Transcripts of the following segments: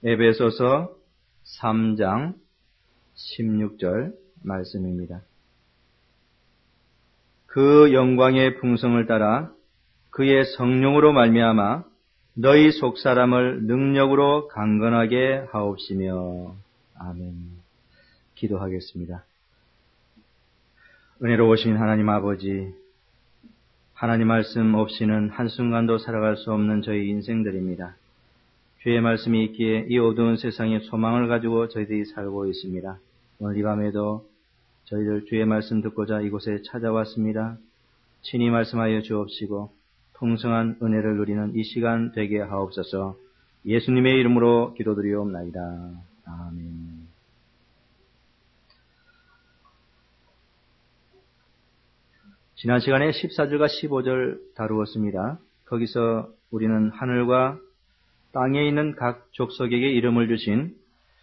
에베소서 3장 16절 말씀입니다. 그 영광의 풍성을 따라 그의 성령으로 말미암아 너희 속사람을 능력으로 강건하게 하옵시며. 아멘. 기도하겠습니다. 은혜로우신 하나님 아버지, 하나님 말씀 없이는 한순간도 살아갈 수 없는 저희 인생들입니다. 주의 말씀이 있기에 이 어두운 세상에 소망을 가지고 저희들이 살고 있습니다. 오늘 이 밤에도 저희들 주의 말씀 듣고자 이곳에 찾아왔습니다. 친히 말씀하여 주옵시고 풍성한 은혜를 누리는 이 시간 되게 하옵소서. 예수님의 이름으로 기도드리옵나이다. 아멘. 지난 시간에 14절과 15절 다루었습니다. 거기서 우리는 하늘과 땅에 있는 각 족속에게 이름을 주신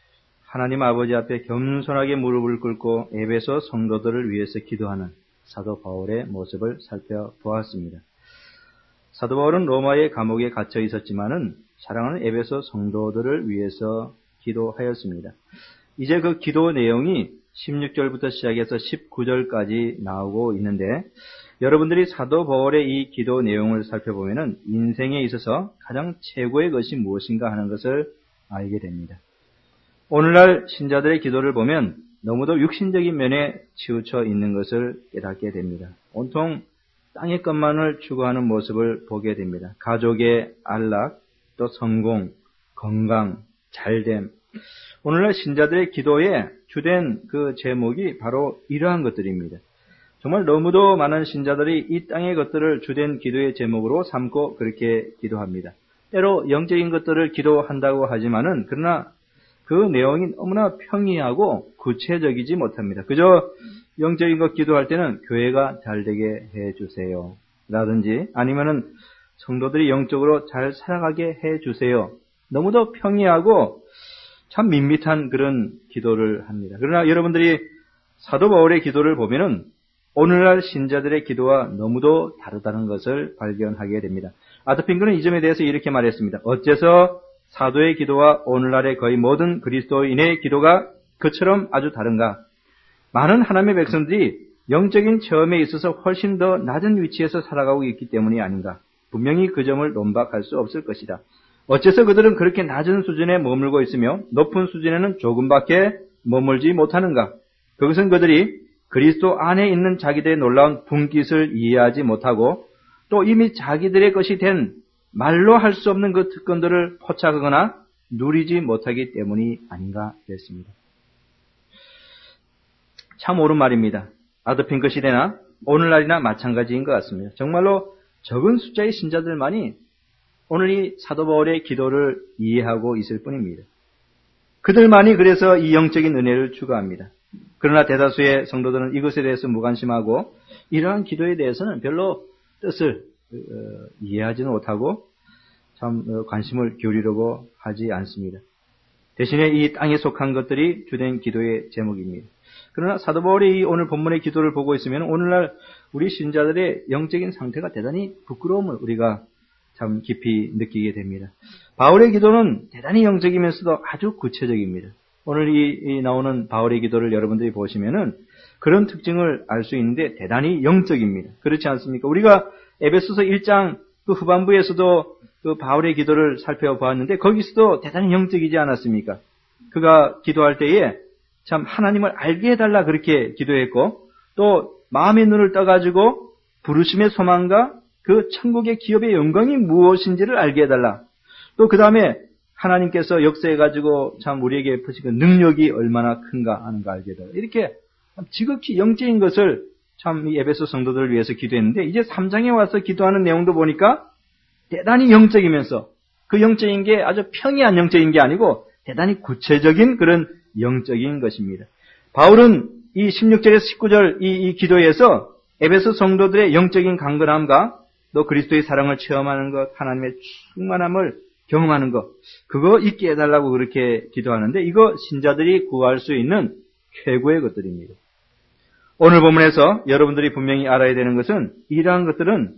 하나님 아버지 앞에 겸손하게 무릎을 꿇고 에베소 성도들을 위해서 기도하는 사도 바울의 모습을 살펴보았습니다. 사도 바울은 로마의 감옥에 갇혀 있었지만은 사랑하는 에베소 성도들을 위해서 기도하였습니다. 이제 그 기도 내용이 16절부터 시작해서 19절까지 나오고 있는데, 여러분들이 사도 바울의 이 기도 내용을 살펴보면은 인생에 있어서 가장 최고의 것이 무엇인가 하는 것을 알게 됩니다. 오늘날 신자들의 기도를 보면 너무도 육신적인 면에 치우쳐 있는 것을 깨닫게 됩니다. 온통 땅의 것만을 추구하는 모습을 보게 됩니다. 가족의 안락, 또 성공, 건강, 잘됨. 오늘날 신자들의 기도의 주된 그 제목이 바로 이러한 것들입니다. 정말 너무도 많은 신자들이 이 땅의 것들을 주된 기도의 제목으로 삼고 그렇게 기도합니다. 때로 영적인 것들을 기도한다고 하지만은 그러나 그 내용이 너무나 평이하고 구체적이지 못합니다. 그저 영적인 것 기도할 때는 교회가 잘 되게 해주세요 라든지 아니면은 성도들이 영적으로 잘 살아가게 해주세요. 너무도 평이하고 참 밋밋한 그런 기도를 합니다. 그러나 여러분들이 사도 바울의 기도를 보면은 오늘날 신자들의 기도와 너무도 다르다는 것을 발견하게 됩니다. 아드핑크는 이 점에 대해서 이렇게 말했습니다. 어째서 사도의 기도와 오늘날의 거의 모든 그리스도인의 기도가 그처럼 아주 다른가? 많은 하나님의 백성들이 영적인 체험에 있어서 훨씬 더 낮은 위치에서 살아가고 있기 때문이 아닌가? 분명히 그 점을 논박할 수 없을 것이다. 어째서 그들은 그렇게 낮은 수준에 머물고 있으며 높은 수준에는 조금밖에 머물지 못하는가? 그것은 그들이 그리스도 안에 있는 자기들의 놀라운 분깃을 이해하지 못하고 또 이미 자기들의 것이 된 말로 할 수 없는 그 특권들을 포착하거나 누리지 못하기 때문이 아닌가 했습니다. 참 옳은 말입니다. 아드핑크 시대나 오늘날이나 마찬가지인 것 같습니다. 정말로 적은 숫자의 신자들만이 오늘 이 사도 바울의 기도를 이해하고 있을 뿐입니다. 그들만이 그래서 이 영적인 은혜를 추구합니다. 그러나 대다수의 성도들은 이것에 대해서 무관심하고 이러한 기도에 대해서는 별로 뜻을 이해하지는 못하고 참 관심을 기울이려고 하지 않습니다. 대신에 이 땅에 속한 것들이 주된 기도의 제목입니다. 그러나 사도 바울이 이 오늘 본문의 기도를 보고 있으면 오늘날 우리 신자들의 영적인 상태가 대단히 부끄러움을 우리가 참 깊이 느끼게 됩니다. 바울의 기도는 대단히 영적이면서도 아주 구체적입니다. 오늘 이 나오는 바울의 기도를 여러분들이 보시면은 그런 특징을 알 수 있는데 대단히 영적입니다. 그렇지 않습니까? 우리가 에베소서 1장 그 후반부에서도 그 바울의 기도를 살펴보았는데 거기서도 대단히 영적이지 않았습니까? 그가 기도할 때에 참 하나님을 알게 해달라 그렇게 기도했고 또 마음의 눈을 떠가지고 부르심의 소망과 그 천국의 기업의 영광이 무엇인지를 알게 해달라. 또 그 다음에 하나님께서 역사해가지고 참 우리에게 푸신 그 능력이 얼마나 큰가 하는 거 알게 해달라. 이렇게 지극히 영적인 것을 참 이 에베소 성도들을 위해서 기도했는데 이제 3장에 와서 기도하는 내용도 보니까 대단히 영적이면서 그 영적인 게 아주 평이한 영적인 게 아니고 대단히 구체적인 그런 영적인 것입니다. 바울은 이 16절에서 19절 이 기도에서 에베소 성도들의 영적인 강건함과 또 그리스도의 사랑을 체험하는 것, 하나님의 충만함을 경험하는 것, 그거 있게 해달라고 그렇게 기도하는데 이거 신자들이 구할 수 있는 최고의 것들입니다. 오늘 본문에서 여러분들이 분명히 알아야 되는 것은 이러한 것들은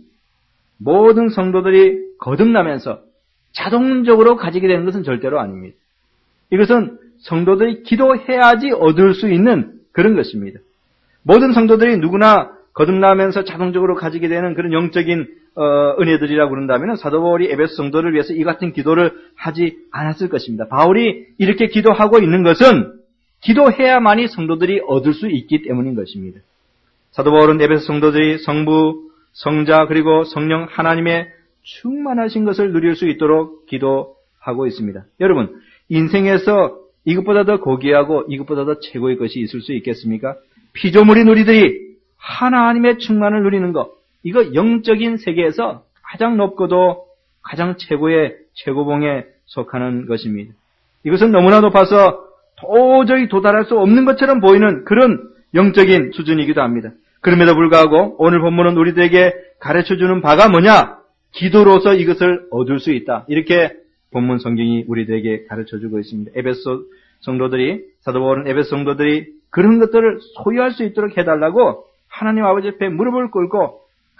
모든 성도들이 거듭나면서 자동적으로 가지게 되는 것은 절대로 아닙니다. 이것은 성도들이 기도해야지 얻을 수 있는 그런 것입니다. 모든 성도들이 누구나 거듭나면서 자동적으로 가지게 되는 그런 영적인 은혜들이라고 그런다면 사도 바울이 에베소 성도를 위해서 이 같은 기도를 하지 않았을 것입니다. 바울이 이렇게 기도하고 있는 것은 기도해야만이 성도들이 얻을 수 있기 때문인 것입니다. 사도 바울은 에베소 성도들이 성부, 성자 그리고 성령 하나님의 충만하신 것을 누릴 수 있도록 기도하고 있습니다. 여러분, 인생에서 이것보다 더 고귀하고 이것보다 더 최고의 것이 있을 수 있겠습니까? 피조물인 우리들이 하나님의 충만을 누리는 것, 이거 영적인 세계에서 가장 높고도 가장 최고의 최고봉에 속하는 것입니다. 이것은 너무나 높아서 도저히 도달할 수 없는 것처럼 보이는 그런 영적인 수준이기도 합니다. 그럼에도 불구하고 오늘 본문은 우리들에게 가르쳐주는 바가 뭐냐? 기도로서 이것을 얻을 수 있다. 이렇게 본문 성경이 우리들에게 가르쳐주고 있습니다. 에베소 성도들이, 사도 바울은 에베소 성도들이 그런 것들을 소유할 수 있도록 해달라고 하나님 아버지 앞에 무릎을 꿇고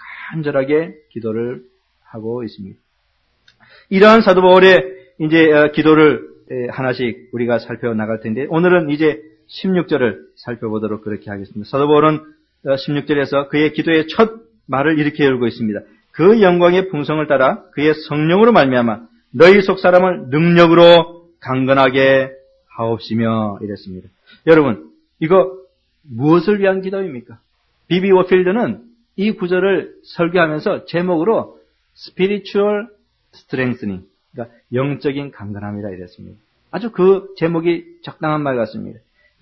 간절하게 기도를 하고 있습니다. 이러한 사도 바울의 이제 기도를 하나씩 우리가 살펴나갈 텐데 오늘은 이제 16절을 살펴보도록 그렇게 하겠습니다. 사도 바울은 16절에서 그의 기도의 첫 말을 이렇게 열고 있습니다. 그 영광의 풍성을 따라 그의 성령으로 말미암아 너희 속사람을 능력으로 강건하게 하옵시며 이랬습니다. 여러분, 이거 무엇을 위한 기도입니까? 비비 워필드는 이 구절을 설교하면서 제목으로 Spiritual Strengthening, 그러니까 영적인 강건함이라 이랬습니다. 아주 그 제목이 적당한 말 같습니다.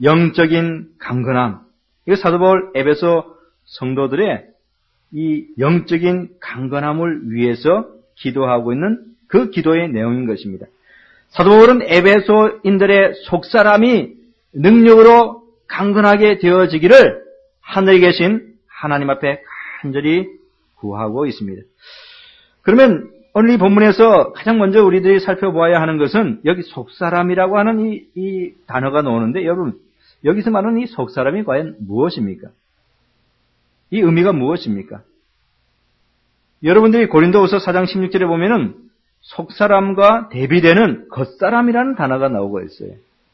영적인 강건함. 이거 사도 바울 에베소 성도들의 이 영적인 강건함을 위해서 기도하고 있는 그 기도의 내용인 것입니다. 사도 바울은 에베소인들의 속사람이 능력으로 강건하게 되어지기를 하늘에 계신 하나님 앞에 간절히 구하고 있습니다. 그러면 오늘 이 본문에서 가장 먼저 우리들이 살펴보아야 하는 것은 여기 속사람이라고 하는 이 단어가 나오는데 여러분, 여기서 말하는 이 속사람이 과연 무엇입니까? 이 의미가 무엇입니까? 여러분들이 고린도후서 4장 16절에 보면은 속사람과 대비되는 겉사람이라는 단어가 나오고 있어요.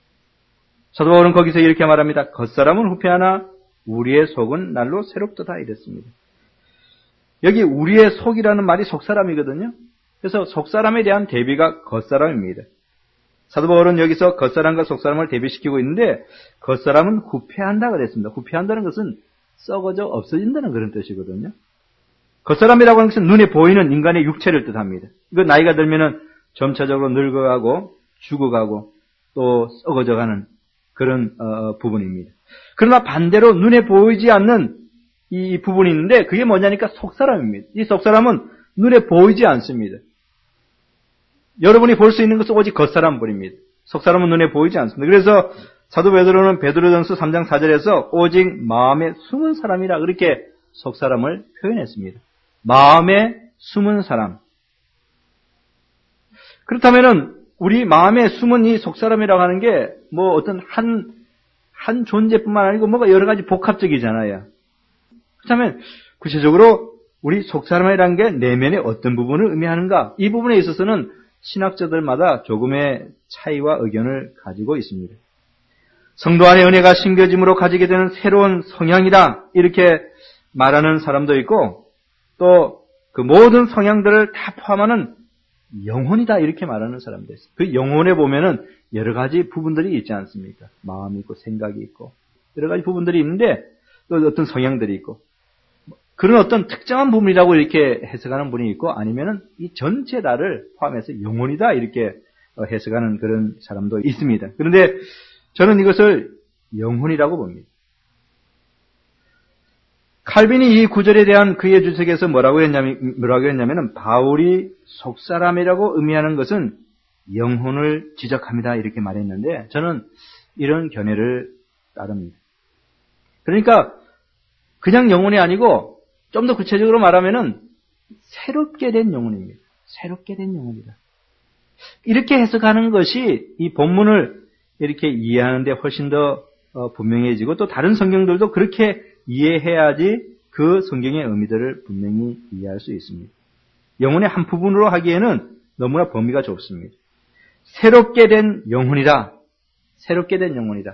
사도 바울은 거기서 이렇게 말합니다. 겉사람은 후패하나 우리의 속은 날로 새롭도다 이랬습니다. 여기 우리의 속이라는 말이 속사람이거든요. 그래서 속사람에 대한 대비가 겉사람입니다. 사도 바울은 여기서 겉사람과 속사람을 대비시키고 있는데 겉사람은 후패한다 그랬습니다. 후패한다는 것은 썩어져 없어진다는 그런 뜻이거든요. 겉사람이라고 하는 것은 눈에 보이는 인간의 육체를 뜻합니다. 이거 나이가 들면은 점차적으로 늙어가고 죽어가고 또 썩어져가는 그런 부분입니다. 그러나 반대로 눈에 보이지 않는 이 부분이 있는데 그게 뭐냐니까 속사람입니다. 이 속사람은 눈에 보이지 않습니다. 여러분이 볼 수 있는 것은 오직 겉사람뿐입니다. 속사람은 눈에 보이지 않습니다. 그래서 사도 베드로는 베드로전서 3장 4절에서 오직 마음에 숨은 사람이라 그렇게 속사람을 표현했습니다. 마음에 숨은 사람. 그렇다면은 우리 마음에 숨은 이 속사람이라고 하는 게 뭐 어떤 한 존재뿐만 아니고 뭐가 여러 가지 복합적이잖아요. 그렇다면 구체적으로 우리 속사람이라는 게 내면의 어떤 부분을 의미하는가? 이 부분에 있어서는 신학자들마다 조금의 차이와 의견을 가지고 있습니다. 성도 안에 은혜가 심겨짐으로 가지게 되는 새로운 성향이다 이렇게 말하는 사람도 있고 또 그 모든 성향들을 다 포함하는 영혼이다 이렇게 말하는 사람도 있어요. 그 영혼에 보면은 여러 가지 부분들이 있지 않습니까? 마음이 있고 생각이 있고 여러 가지 부분들이 있는데 또 어떤 성향들이 있고 그런 어떤 특정한 부분이라고 이렇게 해석하는 분이 있고 아니면은 이 전체 다를 포함해서 영혼이다 이렇게 해석하는 그런 사람도 있습니다. 그런데 저는 이것을 영혼이라고 봅니다. 칼빈이 이 구절에 대한 그의 주석에서 뭐라고 했냐면은 바울이 속사람이라고 의미하는 것은 영혼을 지적합니다 이렇게 말했는데 저는 이런 견해를 따릅니다. 그러니까 그냥 영혼이 아니고 좀 더 구체적으로 말하면은 새롭게 된 영혼입니다. 새롭게 된 영혼이다. 이렇게 해석하는 것이 이 본문을 이렇게 이해하는데 훨씬 더 분명해지고 또 다른 성경들도 그렇게 이해해야지 그 성경의 의미들을 분명히 이해할 수 있습니다. 영혼의 한 부분으로 하기에는 너무나 범위가 좁습니다. 새롭게 된 영혼이다. 새롭게 된 영혼이다.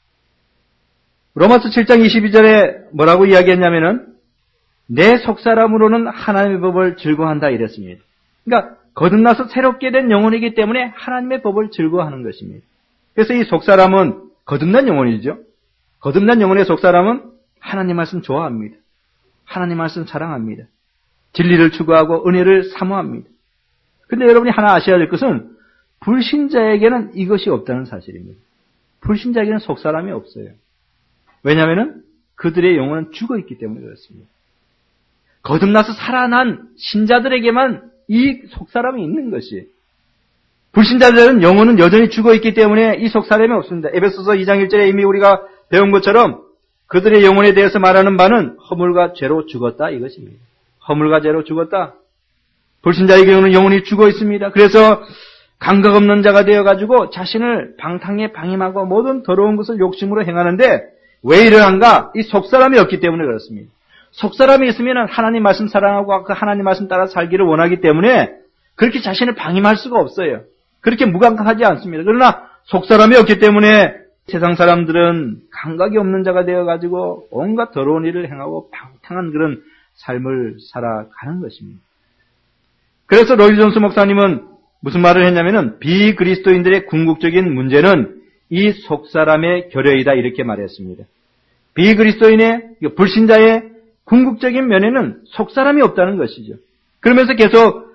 로마서 7장 22절에 뭐라고 이야기했냐면은 내 속사람으로는 하나님의 법을 즐거워한다 이랬습니다. 그러니까 거듭나서 새롭게 된 영혼이기 때문에 하나님의 법을 즐거워하는 것입니다. 그래서 이 속사람은 거듭난 영혼이죠. 거듭난 영혼의 속사람은 하나님 말씀 좋아합니다. 하나님 말씀 사랑합니다. 진리를 추구하고 은혜를 사모합니다. 근데 여러분이 하나 아셔야 될 것은 불신자에게는 이것이 없다는 사실입니다. 불신자에게는 속사람이 없어요. 왜냐하면 그들의 영혼은 죽어있기 때문에 그렇습니다. 거듭나서 살아난 신자들에게만 이 속사람이 있는 것이, 불신자들은 영혼은 여전히 죽어있기 때문에 이 속사람이 없습니다. 에베소서 2장 1절에 이미 우리가 배운 것처럼 그들의 영혼에 대해서 말하는 바는 허물과 죄로 죽었다 이것입니다. 허물과 죄로 죽었다. 불신자의 경우는 영혼이 죽어 있습니다. 그래서 감각 없는 자가 되어가지고 자신을 방탕에 방임하고 모든 더러운 것을 욕심으로 행하는데 왜 이러한가? 이 속사람이 없기 때문에 그렇습니다. 속사람이 있으면 하나님 말씀 사랑하고 그 하나님 말씀 따라 살기를 원하기 때문에 그렇게 자신을 방임할 수가 없어요. 그렇게 무감각하지 않습니다. 그러나 속사람이 없기 때문에 세상 사람들은 감각이 없는 자가 되어가지고 온갖 더러운 일을 행하고 방탕한 그런 삶을 살아가는 것입니다. 그래서 로이 존스 목사님은 무슨 말을 했냐면은 비그리스도인들의 궁극적인 문제는 이 속사람의 결여이다 이렇게 말했습니다. 비그리스도인의 불신자의 궁극적인 면에는 속사람이 없다는 것이죠. 그러면서 계속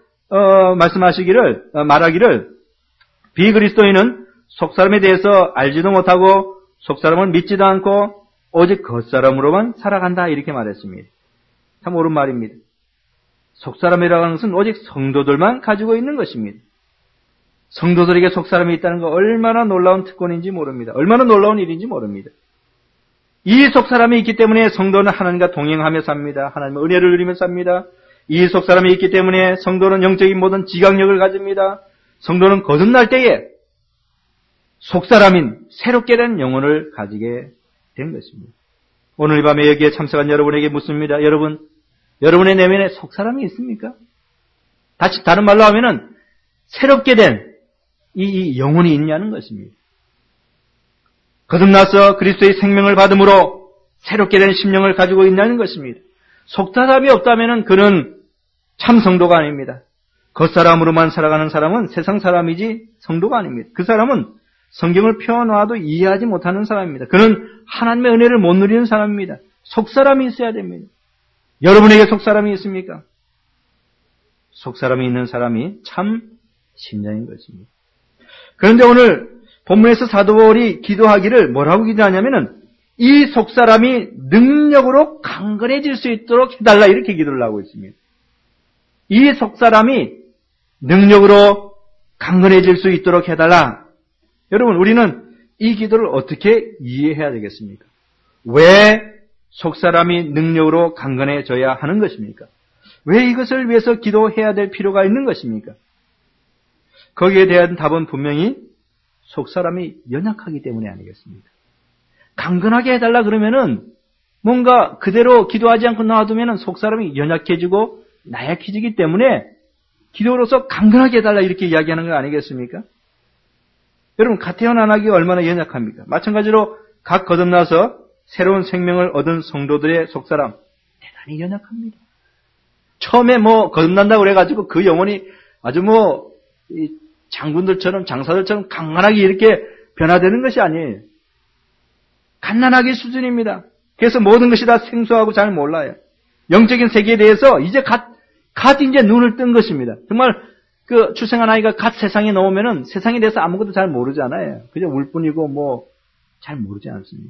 말하기를 비그리스도인은 속사람에 대해서 알지도 못하고 속사람을 믿지도 않고 오직 겉사람으로만 살아간다 이렇게 말했습니다. 참 옳은 말입니다. 속사람이라고 하는 것은 오직 성도들만 가지고 있는 것입니다. 성도들에게 속사람이 있다는 거 얼마나 놀라운 특권인지 모릅니다. 얼마나 놀라운 일인지 모릅니다. 이 속사람이 있기 때문에 성도는 하나님과 동행하며 삽니다. 하나님의 은혜를 누리며 삽니다. 이 속사람이 있기 때문에 성도는 영적인 모든 지각력을 가집니다. 성도는 거듭날 때에 속사람인 새롭게 된 영혼을 가지게 된 것입니다. 오늘 이 밤에 여기에 참석한 여러분에게 묻습니다. 여러분의 내면에 속사람이 있습니까? 다른 말로 하면은 새롭게 된 이 영혼이 있냐는 것입니다. 거듭나서 그리스도의 생명을 받음으로 새롭게 된 심령을 가지고 있냐는 것입니다. 속사람이 없다면은 그는 참 성도가 아닙니다. 겉사람으로만 살아가는 사람은 세상 사람이지 성도가 아닙니다. 그 사람은 성경을 펴놓아도 이해하지 못하는 사람입니다. 그는 하나님의 은혜를 못 누리는 사람입니다. 속사람이 있어야 됩니다. 여러분에게 속사람이 있습니까? 속사람이 있는 사람이 참 신자인 것입니다. 그런데 오늘 본문에서 사도 바울이 기도하기를 뭐라고 기도하냐면은 이 속사람이 능력으로 강건해질 수 있도록 해달라 이렇게 기도를 하고 있습니다. 이 속사람이 능력으로 강건해질 수 있도록 해달라. 여러분 우리는 이 기도를 어떻게 이해해야 되겠습니까? 왜 속사람이 능력으로 강건해져야 하는 것입니까? 왜 이것을 위해서 기도해야 될 필요가 있는 것입니까? 거기에 대한 답은 분명히 속사람이 연약하기 때문에 아니겠습니까? 강건하게 해달라 그러면은 뭔가 그대로 기도하지 않고 놔두면은 속사람이 연약해지고 나약해지기 때문에 기도로서 강건하게 해달라 이렇게 이야기하는 거 아니겠습니까? 여러분 갓 태어난 아기가 얼마나 연약합니까? 마찬가지로 갓 거듭나서 새로운 생명을 얻은 성도들의 속사람 대단히 연약합니다. 처음에 거듭난다고 그래가지고 그 영혼이 아주 장군들처럼 장사들처럼 강건하게 이렇게 변화되는 것이 아니에요. 갓난아기 수준입니다. 그래서 모든 것이 다 생소하고 잘 몰라요. 영적인 세계에 대해서 이제 이제 눈을 뜬 것입니다. 정말 그 출생한 아이가 갓 세상에 나오면은 세상에 대해서 아무것도 잘 모르잖아요. 그저 울 뿐이고 잘 모르지 않습니다.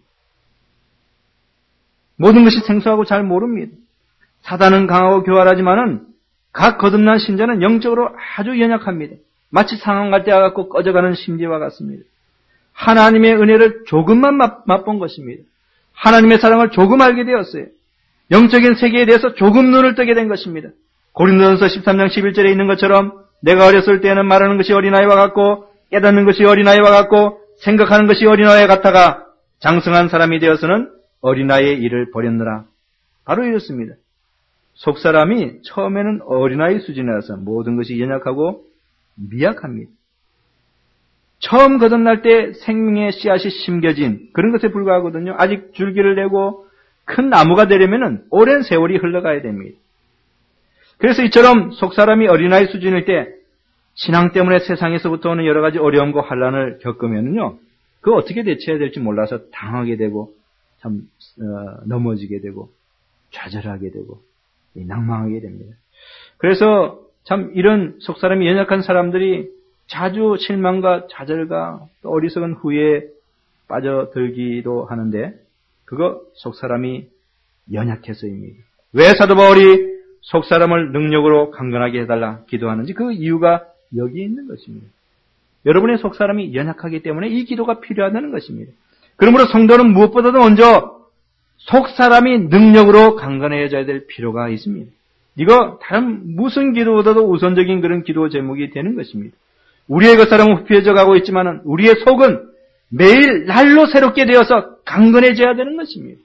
모든 것이 생소하고 잘 모릅니다. 사단은 강하고 교활하지만은 각 거듭난 신자는 영적으로 아주 연약합니다. 마치 상한 갈대와 같고 꺼져가는 심지와 같습니다. 하나님의 은혜를 조금만 맛본 것입니다. 하나님의 사랑을 조금 알게 되었어요. 영적인 세계에 대해서 조금 눈을 뜨게 된 것입니다. 고린도전서 13장 11절에 있는 것처럼 내가 어렸을 때는 말하는 것이 어린아이와 같고 깨닫는 것이 어린아이와 같고 생각하는 것이 어린아이와 같다가 장성한 사람이 되어서는 어린아이의 일을 버렸느라. 바로 이렇습니다. 속사람이 처음에는 어린아이 수준이라서 모든 것이 연약하고 미약합니다. 처음 거듭날 때 생명의 씨앗이 심겨진 그런 것에 불과하거든요. 아직 줄기를 내고 큰 나무가 되려면 오랜 세월이 흘러가야 됩니다. 그래서 이처럼 속사람이 어린아이 수준일 때 신앙 때문에 세상에서부터 오는 여러 가지 어려움과 환난을 겪으면요, 그거 어떻게 대처해야 될지 몰라서 당하게 되고 참 넘어지게 되고 좌절하게 되고 낭망하게 됩니다. 그래서 참 이런 속사람이 연약한 사람들이 자주 실망과 좌절과 또 어리석은 후회에 빠져들기도 하는데 그거 속사람이 연약해서입니다. 왜 사도 바울이 속사람을 능력으로 강건하게 해달라 기도하는지 그 이유가 여기에 있는 것입니다. 여러분의 속사람이 연약하기 때문에 이 기도가 필요하다는 것입니다. 그러므로 성도는 무엇보다도 먼저 속사람이 능력으로 강건해져야 될 필요가 있습니다. 이거 다른 무슨 기도보다도 우선적인 그런 기도 제목이 되는 것입니다. 우리의 겉사람은 후피해져 가고 있지만 우리의 속은 매일 날로 새롭게 되어서 강건해져야 되는 것입니다.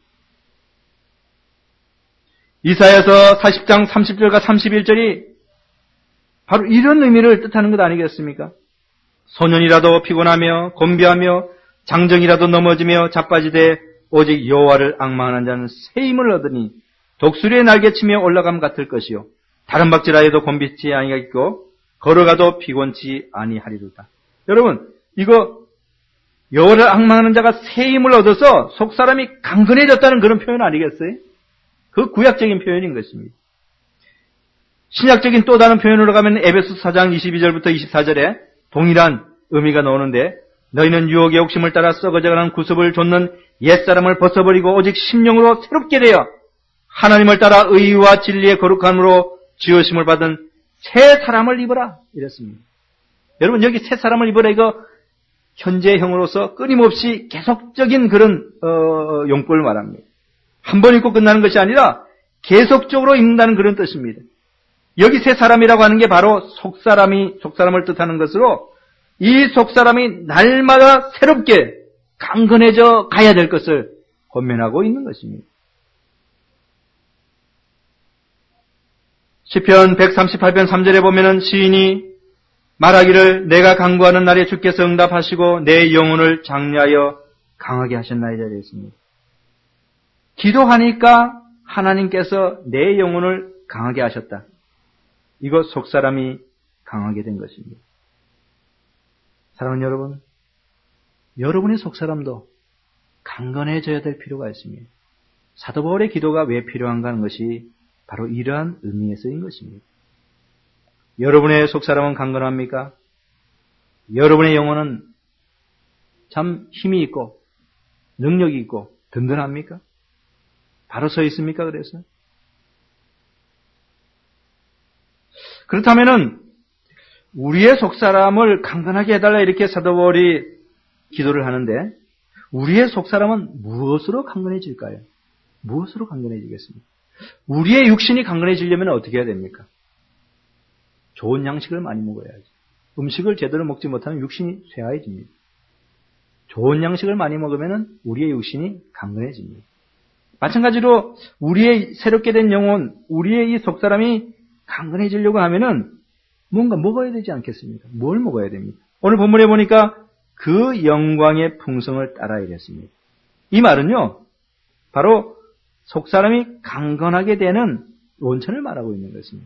이사야서 40장 30절과 31절이 바로 이런 의미를 뜻하는 것 아니겠습니까? 소년이라도 피곤하며 곤비하며 장정이라도 넘어지며 자빠지되 오직 여호와를 앙망하는 자는 새 힘을 얻으니 독수리의 날개치며 올라감 같을 것이요 다른 박질하여도 곤비치 아니하겠고 걸어가도 피곤치 아니하리로다. 여러분, 이거 여호와를 앙망하는 자가 새 힘을 얻어서 속사람이 강건해졌다는 그런 표현 아니겠어요? 그 구약적인 표현인 것입니다. 신약적인 또 다른 표현으로 가면 에베소 4장 22절부터 24절에 동일한 의미가 나오는데 너희는 유혹의 욕심을 따라 썩어져가는 구습을 좇는 옛사람을 벗어버리고 오직 심령으로 새롭게 되어 하나님을 따라 의와 진리의 거룩함으로 지으심을 받은 새 사람을 입어라 이랬습니다. 여러분 여기 새 사람을 입어라 이거 현재형으로서 끊임없이 계속적인 그런 용법을 말합니다. 한 번 입고 끝나는 것이 아니라 계속적으로 입는다는 그런 뜻입니다. 여기 새 사람이라고 하는 게 바로 속사람을 뜻하는 것으로 이 속사람이 날마다 새롭게 강건해져 가야 될 것을 권면하고 있는 것입니다. 시편 138편 3절에 보면은 시인이 말하기를 내가 간구하는 날에 주께서 응답하시고 내 영혼을 장려하여 강하게 하셨나이다 되었습니다. 기도하니까 하나님께서 내 영혼을 강하게 하셨다. 이거 속사람이 강하게 된 것입니다. 사랑하는 여러분, 여러분의 속사람도 강건해져야 될 필요가 있습니다. 사도 바울의 기도가 왜 필요한가 하는 것이 바로 이러한 의미에서인 것입니다. 여러분의 속사람은 강건합니까? 여러분의 영혼은 참 힘이 있고 능력이 있고 든든합니까? 바로 서 있습니까? 그래서 그렇다면은 우리의 속사람을 강건하게 해달라 이렇게 사도 바울이 기도를 하는데 우리의 속사람은 무엇으로 강건해질까요? 무엇으로 강건해지겠습니까? 우리의 육신이 강건해지려면 어떻게 해야 됩니까? 좋은 양식을 많이 먹어야지. 음식을 제대로 먹지 못하면 육신이 쇠하해집니다. 좋은 양식을 많이 먹으면 우리의 육신이 강건해집니다. 마찬가지로 우리의 새롭게 된 영혼, 우리의 이 속사람이 강건해지려고 하면은 뭔가 먹어야 되지 않겠습니까? 뭘 먹어야 됩니까? 오늘 본문에 보니까 그 영광의 풍성을 따라야 됐습니다. 이 말은요, 바로 속사람이 강건하게 되는 원천을 말하고 있는 것입니다.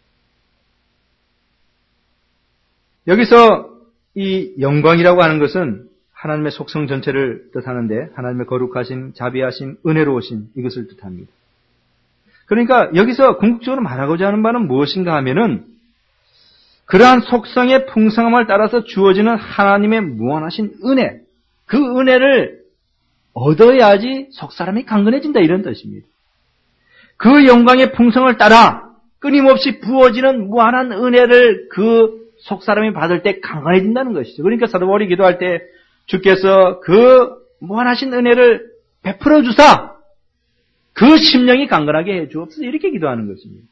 여기서 이 영광이라고 하는 것은 하나님의 속성 전체를 뜻하는데 하나님의 거룩하심, 자비하심, 은혜로우심 이것을 뜻합니다. 그러니까 여기서 궁극적으로 말하고자 하는 바는 무엇인가 하면은 그러한 속성의 풍성함을 따라서 주어지는 하나님의 무한하신 은혜, 그 은혜를 얻어야지 속사람이 강건해진다 이런 뜻입니다. 그 영광의 풍성을 따라 끊임없이 부어지는 무한한 은혜를 그 속사람이 받을 때 강건해진다는 것이죠. 그러니까 사도 바울이 기도할 때 주께서 그 무한하신 은혜를 베풀어 주사 그 심령이 강건하게 해 주옵소서 이렇게 기도하는 것입니다.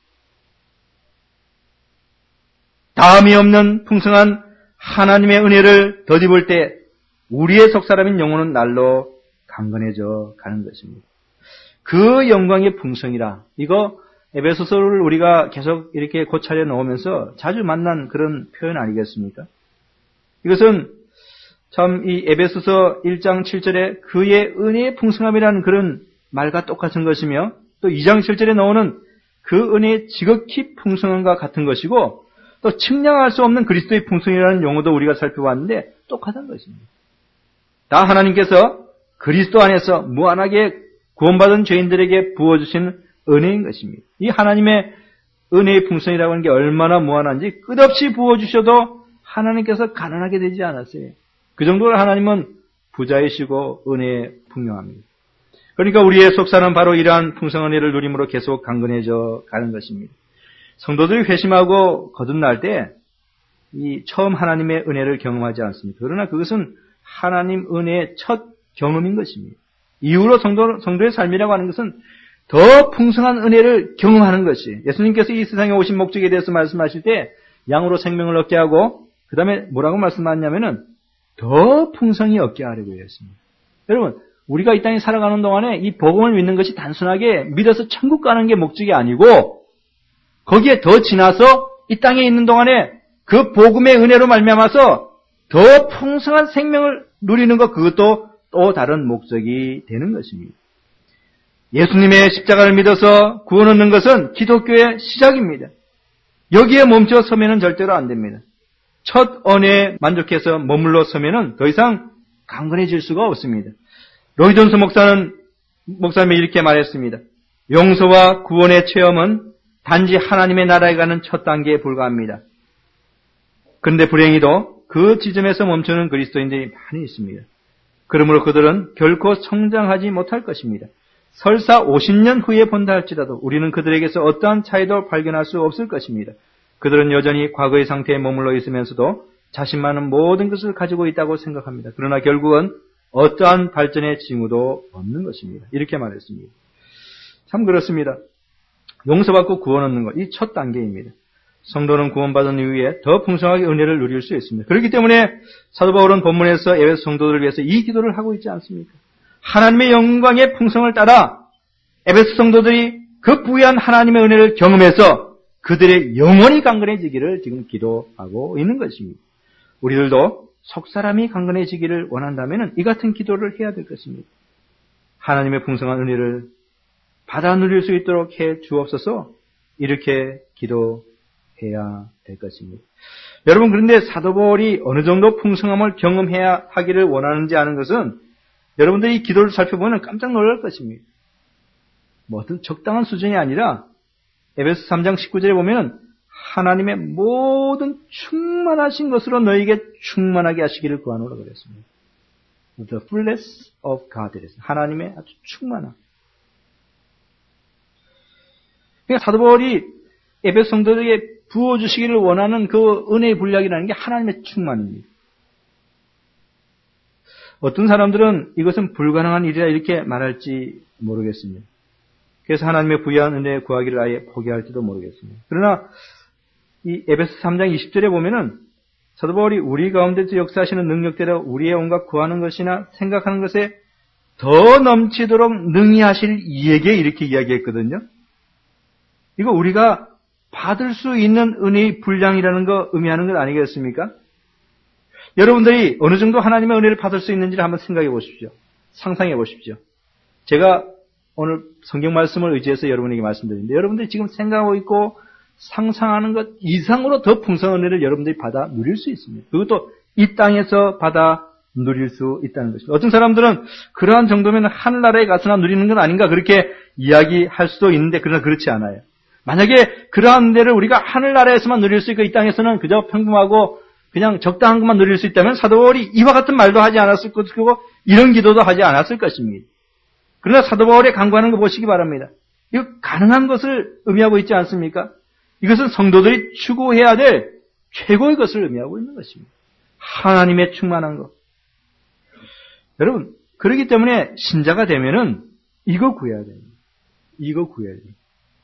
다음이 없는 풍성한 하나님의 은혜를 덧입을 때 우리의 속사람인 영혼은 날로 강건해져 가는 것입니다. 그 영광의 풍성이라 이거 에베소서를 우리가 계속 이렇게 고찰해 놓으면서 자주 만난 그런 표현 아니겠습니까? 이것은 참 이 에베소서 1장 7절에 그의 은혜의 풍성함이라는 그런 말과 똑같은 것이며 또 2장 7절에 나오는 그 은혜의 지극히 풍성함과 같은 것이고 또 측량할 수 없는 그리스도의 풍성이라는 용어도 우리가 살펴봤는데 똑같은 것입니다. 다 하나님께서 그리스도 안에서 무한하게 구원받은 죄인들에게 부어주신 은혜인 것입니다. 이 하나님의 은혜의 풍성이라고 하는 게 얼마나 무한한지 끝없이 부어주셔도 하나님께서 가난하게 되지 않았어요. 그 정도로 하나님은 부자이시고 은혜에 풍성합니다. 그러니까 우리의 속사는 바로 이러한 풍성한 은혜를 누림으로 계속 강건해져 가는 것입니다. 성도들이 회심하고 거듭날 때 이 처음 하나님의 은혜를 경험하지 않습니다. 그러나 그것은 하나님 은혜의 첫 경험인 것입니다. 이후로 성도의 삶이라고 하는 것은 더 풍성한 은혜를 경험하는 것이 예수님께서 이 세상에 오신 목적에 대해서 말씀하실 때 양으로 생명을 얻게 하고 그 다음에 뭐라고 말씀하셨냐면은 더 풍성히 얻게 하려고 했습니다. 여러분 우리가 이 땅에 살아가는 동안에 이 복음을 믿는 것이 단순하게 믿어서 천국 가는 게 목적이 아니고 거기에 더 지나서 이 땅에 있는 동안에 그 복음의 은혜로 말미암아서 더 풍성한 생명을 누리는 것 그것도 또 다른 목적이 되는 것입니다. 예수님의 십자가를 믿어서 구원 얻는 것은 기독교의 시작입니다. 여기에 멈춰 서면은 절대로 안 됩니다. 첫 언해에 만족해서 머물러 서면은 더 이상 강건해질 수가 없습니다. 로이존스 목사님이 이렇게 말했습니다. 용서와 구원의 체험은 단지 하나님의 나라에 가는 첫 단계에 불과합니다. 그런데 불행히도 그 지점에서 멈추는 그리스도인들이 많이 있습니다. 그러므로 그들은 결코 성장하지 못할 것입니다. 설사 50년 후에 본다 할지라도 우리는 그들에게서 어떠한 차이도 발견할 수 없을 것입니다. 그들은 여전히 과거의 상태에 머물러 있으면서도 자신만은 모든 것을 가지고 있다고 생각합니다. 그러나 결국은 어떠한 발전의 징후도 없는 것입니다. 이렇게 말했습니다. 참 그렇습니다. 용서받고 구원 얻는 것, 이 첫 단계입니다. 성도는 구원받은 이후에 더 풍성하게 은혜를 누릴 수 있습니다. 그렇기 때문에 사도 바울은 본문에서 에베소 성도들을 위해서 이 기도를 하고 있지 않습니까? 하나님의 영광의 풍성을 따라 에베소 성도들이 그 부유한 하나님의 은혜를 경험해서 그들의 영혼이 강건해지기를 지금 기도하고 있는 것입니다. 우리들도 속사람이 강건해지기를 원한다면 이 같은 기도를 해야 될 것입니다. 하나님의 풍성한 은혜를 받아 누릴 수 있도록 해 주옵소서 이렇게 기도해야 될 것입니다. 여러분 그런데 사도 바울이 어느 정도 풍성함을 경험해야 하기를 원하는지 아는 것은 여러분들이 이 기도를 살펴보면 깜짝 놀랄 것입니다. 뭐 어떤 적당한 수준이 아니라 에베소 3장 19절에 보면 하나님의 모든 충만하신 것으로 너희에게 충만하게 하시기를 구하노라 그랬습니다. The fullness of God. 하나님의 아주 충만함. 그러니까 사도 바울이 에베소 성도들에게 부어주시기를 원하는 그 은혜의 분량이라는 게 하나님의 충만입니다. 어떤 사람들은 이것은 불가능한 일이라 이렇게 말할지 모르겠습니다. 그래서 하나님의 부유한 은혜 구하기를 아예 포기할지도 모르겠습니다. 그러나 이 에베소 3장 20절에 보면은 사도 바울이 우리 가운데서 역사하시는 능력대로 우리의 온갖 구하는 것이나 생각하는 것에 더 넘치도록 능히 하실 이에게 이렇게 이야기했거든요. 이거 우리가 받을 수 있는 은혜의 분량이라는 거 의미하는 것 아니겠습니까? 여러분들이 어느 정도 하나님의 은혜를 받을 수 있는지를 한번 생각해 보십시오. 상상해 보십시오. 제가 오늘 성경 말씀을 의지해서 여러분에게 말씀드리는데 여러분들이 지금 생각하고 있고 상상하는 것 이상으로 더 풍성한 은혜를 여러분들이 받아 누릴 수 있습니다. 그것도 이 땅에서 받아 누릴 수 있다는 것입니다. 어떤 사람들은 그러한 정도면 하늘나라에 가서나 누리는 건 아닌가 그렇게 이야기할 수도 있는데 그러나 그렇지 않아요. 만약에 그러한 은혜를 우리가 하늘나라에서만 누릴 수 있고 이 땅에서는 그저 평범하고 그냥 적당한 것만 누릴 수 있다면 사도 바울이 이와 같은 말도 하지 않았을 것이고 이런 기도도 하지 않았을 것입니다. 그러나 사도 바울이 강구하는 거 보시기 바랍니다. 이거 가능한 것을 의미하고 있지 않습니까? 이것은 성도들이 추구해야 될 최고의 것을 의미하고 있는 것입니다. 하나님의 충만한 것. 여러분, 그렇기 때문에 신자가 되면은 이거 구해야 됩니다. 이거 구해야 됩니다.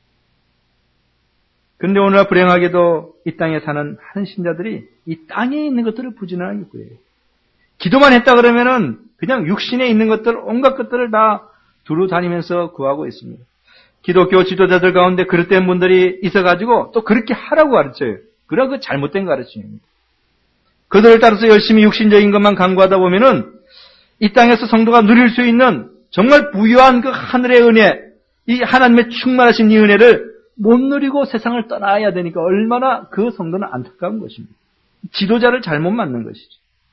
그런데 오늘날 불행하게도 이 땅에 사는 많은 신자들이 이 땅에 있는 것들을 부지런하게 구해요. 기도만 했다 그러면은 그냥 육신에 있는 것들, 온갖 것들을 다 두루 다니면서 구하고 있습니다. 기독교 지도자들 가운데 그릇된 분들이 있어가지고 또 그렇게 하라고 가르쳐요. 그러나 그 잘못된 가르침입니다. 그들을 따라서 열심히 육신적인 것만 강구하다 보면은 이 땅에서 성도가 누릴 수 있는 정말 부유한 그 하늘의 은혜, 이 하나님의 충만하신 이 은혜를 못 누리고 세상을 떠나야 되니까 얼마나 그 성도는 안타까운 것입니다. 지도자를 잘못 만난 것이죠.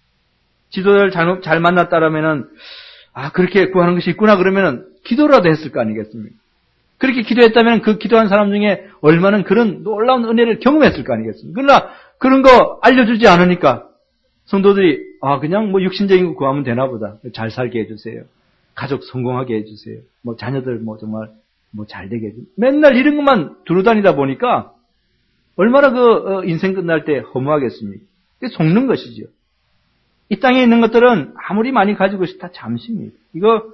지도자를 잘 만났다라면은 그렇게 구하는 것이 있구나 그러면은 기도라도 했을 거 아니겠습니까? 그렇게 기도했다면 그 기도한 사람 중에 얼마나 그런 놀라운 은혜를 경험했을 거 아니겠습니까? 그러나 그런 거 알려주지 않으니까 성도들이 그냥 뭐 육신적인 거 구하면 되나 보다. 잘 살게 해주세요. 가족 성공하게 해주세요. 뭐 자녀들 뭐 정말 뭐 잘 되게 해주세요. 맨날 이런 것만 두루다니다 보니까 얼마나 그 인생 끝날 때 허무하겠습니까? 속는 것이죠. 이 땅에 있는 것들은 아무리 많이 가지고 있어도 다 잠시입니다. 이거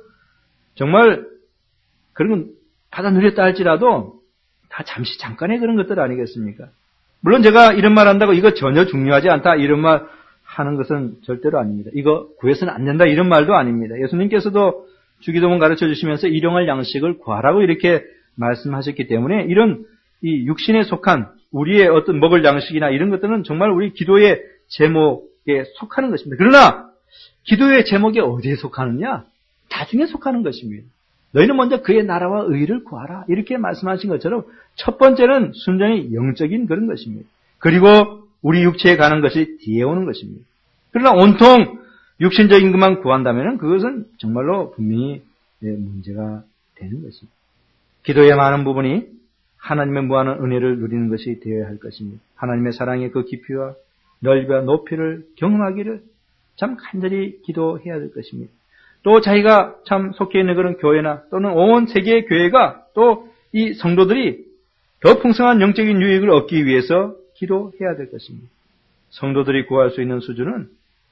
정말 그런 건 받아 누렸다 할지라도 다 잠시 잠깐의 그런 것들 아니겠습니까? 물론 제가 이런 말 한다고 이거 전혀 중요하지 않다 이런 말 하는 것은 절대로 아닙니다. 이거 구해서는 안 된다 이런 말도 아닙니다. 예수님께서도 주기도문 가르쳐 주시면서 일용할 양식을 구하라고 이렇게 말씀하셨기 때문에 이런 이 육신에 속한 우리의 어떤 먹을 양식이나 이런 것들은 정말 우리 기도의 제목에 속하는 것입니다. 그러나 기도의 제목이 어디에 속하느냐? 나중에 속하는 것입니다. 너희는 먼저 그의 나라와 의를 구하라. 이렇게 말씀하신 것처럼 첫 번째는 순전히 영적인 그런 것입니다. 그리고 우리 육체에 가는 것이 뒤에 오는 것입니다. 그러나 온통 육신적인 것만 구한다면 그것은 정말로 분명히 문제가 되는 것입니다. 기도의 많은 부분이 하나님의 무한한 은혜를 누리는 것이 되어야 할 것입니다. 하나님의 사랑의 그 깊이와 넓이와 높이를 경험하기를 참 간절히 기도해야 될 것입니다. 또 자기가 참 속해 있는 그런 교회나 또는 온 세계의 교회가 또 이 성도들이 더 풍성한 영적인 유익을 얻기 위해서 기도해야 될 것입니다. 성도들이 구할 수 있는 수준은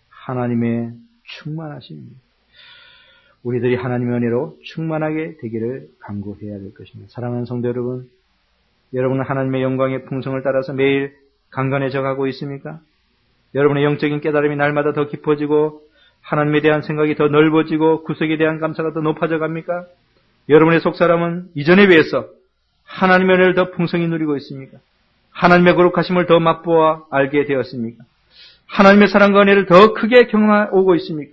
하나님의 충만하심입니다. 우리들이 하나님의 은혜로 충만하게 되기를 간구해야 될 것입니다. 사랑하는 성도 여러분, 여러분은 하나님의 영광의 풍성을 따라서 매일 강건해져 가고 있습니까? 여러분의 영적인 깨달음이 날마다 더 깊어지고 하나님에 대한 생각이 더 넓어지고 구속에 대한 감사가 더 높아져 갑니까? 여러분의 속사람은 이전에 비해서 하나님의 은혜를 더 풍성히 누리고 있습니까? 하나님의 거룩하심을 더 맛보아 알게 되었습니까? 하나님의 사랑과 은혜를 더 크게 경험하고 있습니까?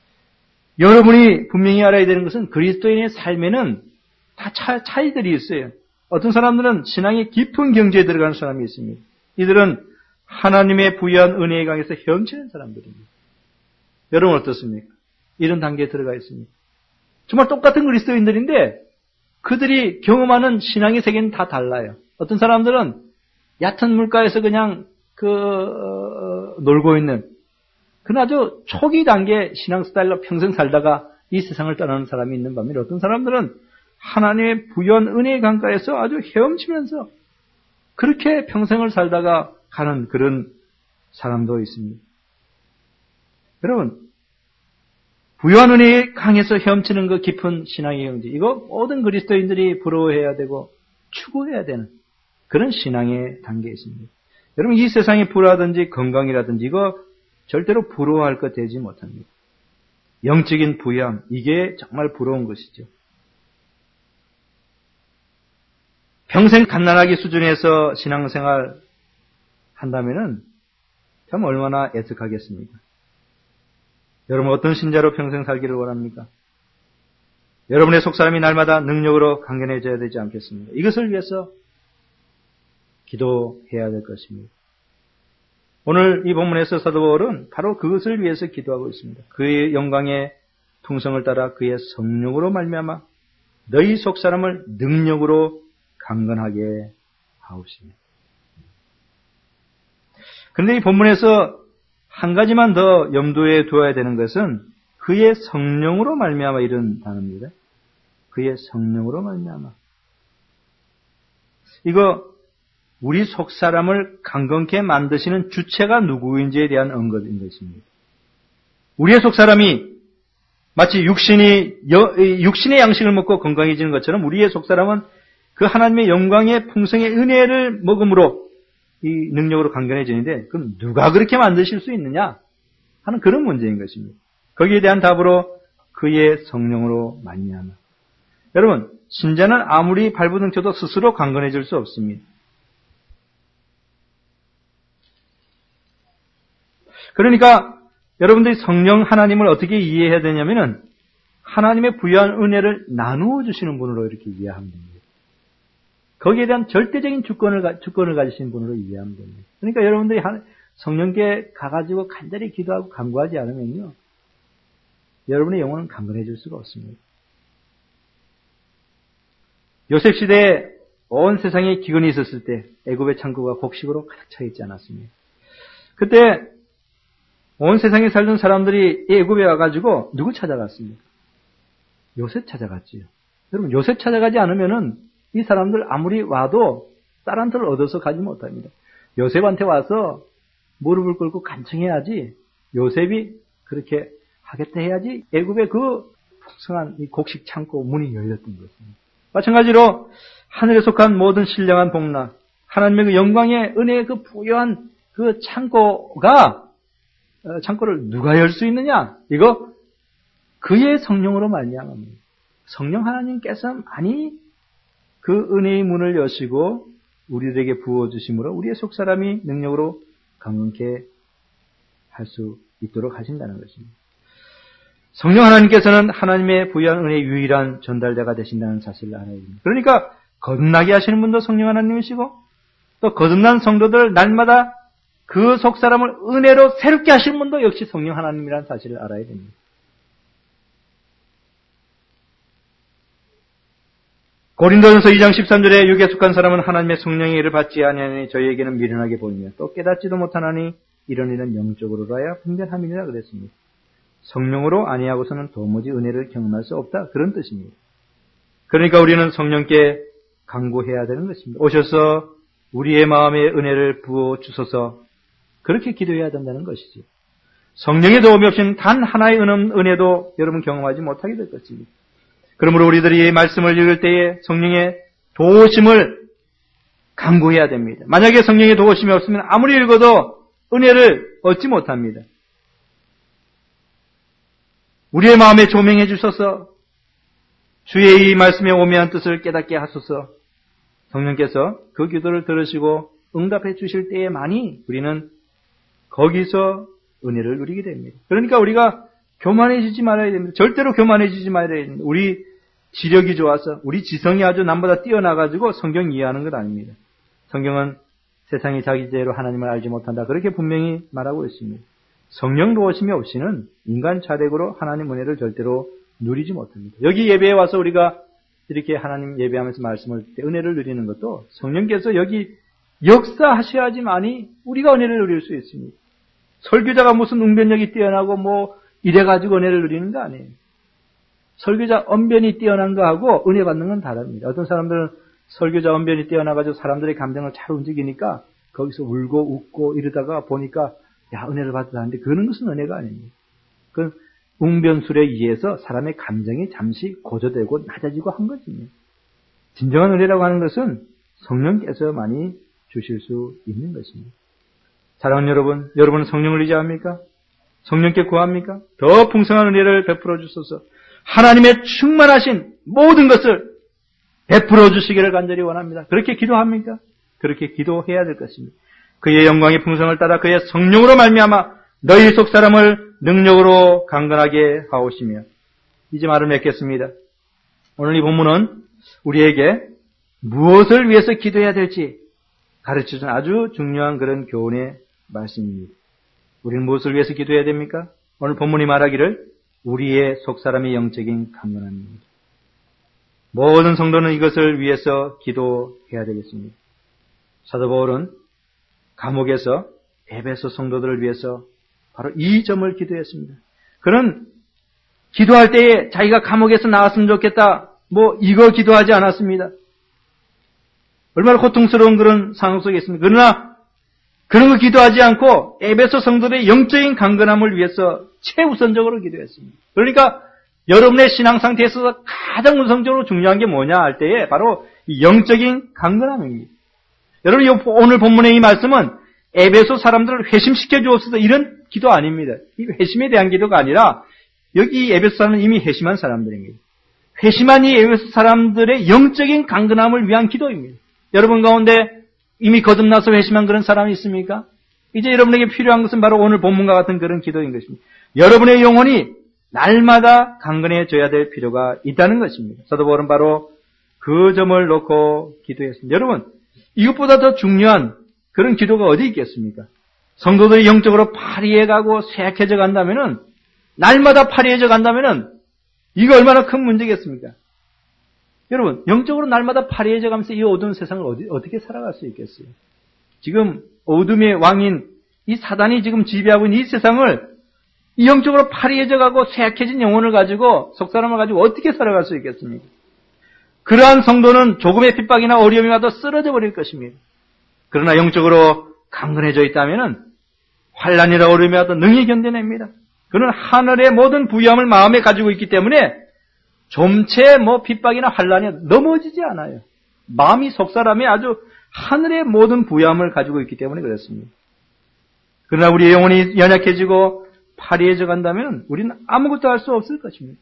여러분이 분명히 알아야 되는 것은 그리스도인의 삶에는 다 차이들이 있어요. 어떤 사람들은 신앙의 깊은 경지에 들어가는 사람이 있습니다. 이들은 하나님의 부유한 은혜에 강해서 헤엄치는 사람들입니다. 여러분 어떻습니까? 이런 단계에 들어가 있습니다. 정말 똑같은 그리스도인들인데 그들이 경험하는 신앙의 세계는 다 달라요. 어떤 사람들은 얕은 물가에서 그냥 놀고 있는 그런 아주 초기 단계 신앙 스타일로 평생 살다가 이 세상을 떠나는 사람이 있는 반면에 어떤 사람들은 하나님의 부유한 은혜의 강가에서 아주 헤엄치면서 그렇게 평생을 살다가 가는 그런 사람도 있습니다. 여러분, 부유한 은혜에 강해서 헤엄치는 그 깊은 신앙의 경지, 이거 모든 그리스도인들이 부러워해야 되고 추구해야 되는 그런 신앙의 단계에 있습니다. 여러분, 이 세상의 부라든지 건강이라든지 이거 절대로 부러워할 것 되지 못합니다. 영적인 부유함, 이게 정말 부러운 것이죠. 평생 갓난아기 수준에서 신앙생활 한다면은 참 얼마나 애석하겠습니까? 여러분 어떤 신자로 평생 살기를 원합니까? 여러분의 속사람이 날마다 능력으로 강건해져야 되지 않겠습니까? 이것을 위해서 기도해야 될 것입니다. 오늘 이 본문에서 사도 바울은 바로 그것을 위해서 기도하고 있습니다. 그의 영광의 풍성을 따라 그의 성령으로 말미암아 너희 속사람을 능력으로 강건하게 하옵시며. 그런데 이 본문에서 한 가지만 더 염두에 두어야 되는 것은 그의 성령으로 말미암아 이런 단어입니다. 그의 성령으로 말미암아. 이거 우리 속사람을 강건케 만드시는 주체가 누구인지에 대한 언급인 것입니다. 우리의 속사람이 마치 육신의 양식을 먹고 건강해지는 것처럼 우리의 속사람은 그 하나님의 영광의 풍성의 은혜를 먹음으로 이 능력으로 강건해지는데 그럼 누가 그렇게 만드실 수 있느냐 하는 그런 문제인 것입니다. 거기에 대한 답으로 그의 성령으로 말미암아. 여러분, 신자는 아무리 발부둥 쳐도 스스로 강건해질 수 없습니다. 그러니까 여러분들이 성령 하나님을 어떻게 이해해야 되냐면은 하나님의 부여한 은혜를 나누어 주시는 분으로 이렇게 이해하면 됩니다. 거기에 대한 절대적인 주권을 가지신 분으로 이해하면 됩니다. 그러니까 여러분들이 성령께 가가지고 간절히 기도하고 간구하지 않으면요, 여러분의 영혼은 강건해질 수가 없습니다. 요셉 시대에 온 세상에 기근이 있었을 때 애굽의 창고가 곡식으로 가득 차 있지 않았습니까? 그때 온 세상에 살던 사람들이 애굽에 와가지고 누구 찾아갔습니까? 요셉 찾아갔지요. 여러분, 요셉 찾아가지 않으면은 이 사람들 아무리 와도 쌀 한 톨 얻어서 가지 못합니다. 요셉한테 와서 무릎을 꿇고 간청해야지, 요셉이 그렇게 하겠다 해야지 애굽의 그 풍성한 이 곡식 창고 문이 열렸던 것입니다. 마찬가지로 하늘에 속한 모든 신령한 복락, 하나님의 그 영광의 은혜의 그 부여한 그 창고를 누가 열 수 있느냐? 이거 그의 성령으로 말미암습니다. 성령 하나님께서 많이 그 은혜의 문을 여시고 우리들에게 부어주심으로 우리의 속사람이 능력으로 강건케 할 수 있도록 하신다는 것입니다. 성령 하나님께서는 하나님의 부여한 은혜의 유일한 전달자가 되신다는 사실을 알아야 됩니다. 그러니까 거듭나게 하시는 분도 성령 하나님이시고 또 거듭난 성도들 날마다 그 속사람을 은혜로 새롭게 하시는 분도 역시 성령 하나님이라는 사실을 알아야 됩니다. 고린도전서 2장 13절에 육에 속한 사람은 하나님의 성령의 일을 받지 아니하니 저희에게는 미련하게 보이며 또 깨닫지도 못하나니 이런 일은 영적으로라야 분별함이니라 그랬습니다. 성령으로 아니하고서는 도무지 은혜를 경험할 수 없다, 그런 뜻입니다. 그러니까 우리는 성령께 간구해야 되는 것입니다. 오셔서 우리의 마음에 은혜를 부어 주소서, 그렇게 기도해야 된다는 것이죠. 성령의 도움이 없이는 단 하나의 은혜도 여러분 경험하지 못하게 될 것입니다. 그러므로 우리들이 말씀을 읽을 때에 성령의 도우심을 간구해야 됩니다. 만약에 성령의 도우심이 없으면 아무리 읽어도 은혜를 얻지 못합니다. 우리의 마음에 조명해 주소서, 주의 이 말씀의 오묘한 뜻을 깨닫게 하소서. 성령께서 그 기도를 들으시고 응답해 주실 때에만이 우리는 거기서 은혜를 누리게 됩니다. 그러니까 우리가 교만해지지 말아야 됩니다. 절대로 교만해지지 말아야 됩니다. 우리 지력이 좋아서, 우리 지성이 아주 남보다 뛰어나가지고 성경 이해하는 것 아닙니다. 성경은 세상이 자기 죄로 하나님을 알지 못한다, 그렇게 분명히 말하고 있습니다. 성령 도우심이 없이는 인간 자력으로 하나님 은혜를 절대로 누리지 못합니다. 여기 예배에 와서 우리가 이렇게 하나님 예배하면서 말씀을 때 은혜를 누리는 것도 성령께서 여기 역사하셔야지만이 우리가 은혜를 누릴 수 있습니다. 설교자가 무슨 웅변력이 뛰어나고 뭐 이래가지고 은혜를 누리는 거 아니에요. 설교자 언변이 뛰어난 거하고 은혜 받는 건 다릅니다. 어떤 사람들은 설교자 언변이 뛰어나가지고 사람들의 감정을 잘 움직이니까 거기서 울고 웃고 이러다가 보니까 야, 은혜를 받았다는데 그런 것은 은혜가 아닙니다. 그건 웅변술에 의해서 사람의 감정이 잠시 고조되고 낮아지고 한 것입니다. 진정한 은혜라고 하는 것은 성령께서 많이 주실 수 있는 것입니다. 사랑하는 여러분, 여러분은 성령을 의지합니까? 성령께 구합니까? 더 풍성한 은혜를 베풀어 주소서. 하나님의 충만하신 모든 것을 베풀어 주시기를 간절히 원합니다. 그렇게 기도합니까? 그렇게 기도해야 될 것입니다. 그의 영광의 풍성을 따라 그의 성령으로 말미암아 너희 속 사람을 능력으로 강건하게 하오시며. 이제 말을 맺겠습니다. 오늘 이 본문은 우리에게 무엇을 위해서 기도해야 될지 가르쳐준 아주 중요한 그런 교훈의 말씀입니다. 우리는 무엇을 위해서 기도해야 됩니까? 오늘 본문이 말하기를 우리의 속사람의 영적인 강건함입니다. 모든 성도는 이것을 위해서 기도해야 되겠습니다. 사도 바울은 감옥에서 에베소 성도들을 위해서 바로 이 점을 기도했습니다. 그는 기도할 때에 자기가 감옥에서 나왔으면 좋겠다, 뭐 이거 기도하지 않았습니다. 얼마나 고통스러운 그런 상황 속에 있습니다. 그러나 그런 거 기도하지 않고 에베소 성도들의 영적인 강건함을 위해서 최우선적으로 기도했습니다. 그러니까 여러분의 신앙 상태에 있어서 가장 우선적으로 중요한 게 뭐냐 할 때에 바로 이 영적인 강건함입니다. 여러분, 오늘 본문의 이 말씀은 에베소 사람들을 회심시켜 주옵소서 이런 기도 아닙니다. 이 회심에 대한 기도가 아니라 여기 에베소 사람은 이미 회심한 사람들입니다. 회심한 이 에베소 사람들의 영적인 강건함을 위한 기도입니다. 여러분 가운데 이미 거듭나서 회심한 그런 사람이 있습니까? 이제 여러분에게 필요한 것은 바로 오늘 본문과 같은 그런 기도인 것입니다. 여러분의 영혼이 날마다 강건해져야 될 필요가 있다는 것입니다. 사도 바울은 바로 그 점을 놓고 기도했습니다. 여러분, 이것보다 더 중요한 그런 기도가 어디 있겠습니까? 성도들이 영적으로 파리해가고 쇠약해져 간다면은, 날마다 파리해져 간다면은, 이거 얼마나 큰 문제겠습니까? 여러분, 영적으로 날마다 파리해져 가면서 이 어두운 세상을 어떻게 살아갈 수 있겠어요? 지금 어둠의 왕인 이 사단이 지금 지배하고 있는 이 세상을 이 영적으로 파리해져 가고 쇠약해진 영혼을 가지고, 속 사람을 가지고 어떻게 살아갈 수 있겠습니까? 그러한 성도는 조금의 핍박이나 어려움이 와도 쓰러져 버릴 것입니다. 그러나 영적으로 강건해져 있다면은 환난이나 어려움이 와도 능히 견뎌냅니다. 그는 하늘의 모든 부유함을 마음에 가지고 있기 때문에 좀체 핍박이나 환난이 넘어지지 않아요. 마음이 속사람이 아주 하늘의 모든 부유함을 가지고 있기 때문에 그렇습니다. 그러나 우리의 영혼이 연약해지고 파리해져 간다면 우리는 아무것도 할 수 없을 것입니다.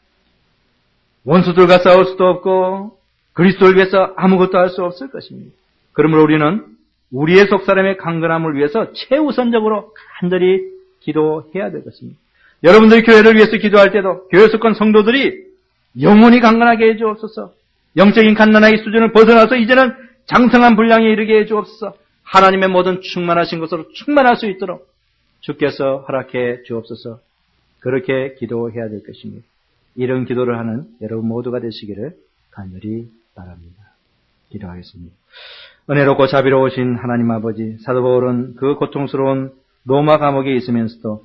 원수들과 싸울 수도 없고 그리스도를 위해서 아무것도 할 수 없을 것입니다. 그러므로 우리는 우리의 속사람의 강건함을 위해서 최우선적으로 간절히 기도해야 될 것입니다. 여러분들이 교회를 위해서 기도할 때도 교회 속한 성도들이 영혼이 강건하게 해주옵소서. 영적인 갓난아기 수준을 벗어나서 이제는 장성한 분량에 이르게 해주옵소서. 하나님의 모든 충만하신 것으로 충만할 수 있도록 주께서 허락해 주옵소서. 그렇게 기도해야 될 것입니다. 이런 기도를 하는 여러분 모두가 되시기를 간절히 바랍니다. 기도하겠습니다. 은혜롭고 자비로우신 하나님 아버지, 사도 바울은 그 고통스러운 로마 감옥에 있으면서도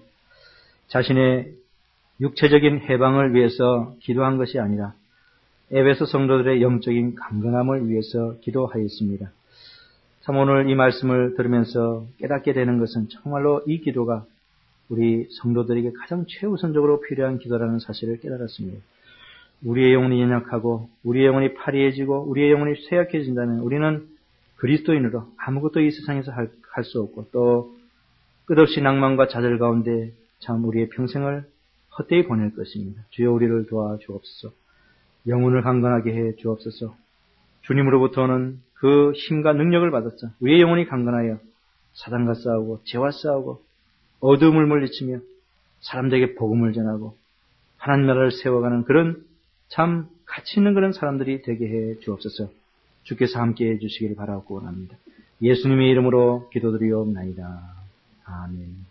자신의 육체적인 해방을 위해서 기도한 것이 아니라 에베소 성도들의 영적인 강건함을 위해서 기도하였습니다. 참 오늘 이 말씀을 들으면서 깨닫게 되는 것은 정말로 이 기도가 우리 성도들에게 가장 최우선적으로 필요한 기도라는 사실을 깨달았습니다. 우리의 영혼이 연약하고 우리의 영혼이 파리해지고 우리의 영혼이 쇠약해진다면 우리는 그리스도인으로 아무것도 이 세상에서 할 수 없고 또 끝없이 낭만과 좌절 가운데 참 우리의 평생을 헛되이 보낼 것입니다. 주여 우리를 도와주옵소서. 영혼을 강건하게 해 주옵소서. 주님으로부터는 그 힘과 능력을 받았자 우리의 영혼이 강건하여 사단과 싸우고 죄와 싸우고 어둠을 물리치며 사람들에게 복음을 전하고 하나님 나라를 세워가는 그런 참 가치 있는 그런 사람들이 되게 해 주옵소서. 주께서 함께 해 주시기를 바라고 원합니다. 예수님의 이름으로 기도드리옵나이다. 아멘.